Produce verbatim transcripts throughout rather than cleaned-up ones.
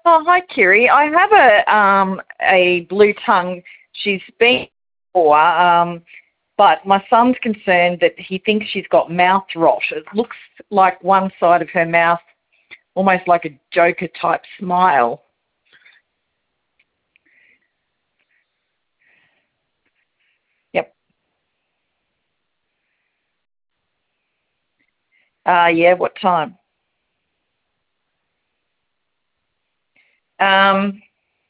Oh, hi, Kiri. I have a um a blue tongue. She's been before, um, but my son's concerned that he thinks she's got mouth rot. It looks like one side of her mouth, almost like a Joker type smile. Yep. Uh, yeah. What time? Um,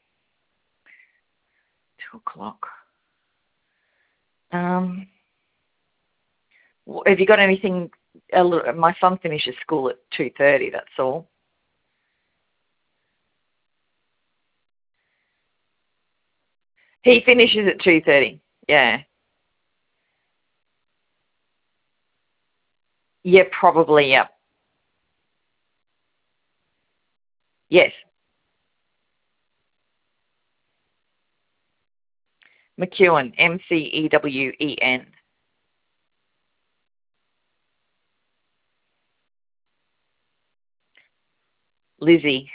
two o'clock. Um, w- have you got anything? A little, my son finishes school at two thirty. That's all. He finishes at two thirty. Yeah. Yeah, probably. Yep. Yes. McEwen. M C E W E N. Lizzie.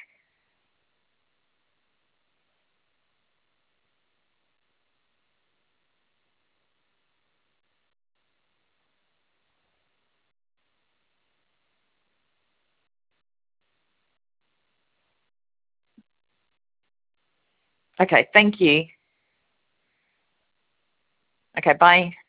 Okay. Thank you. Okay. Bye.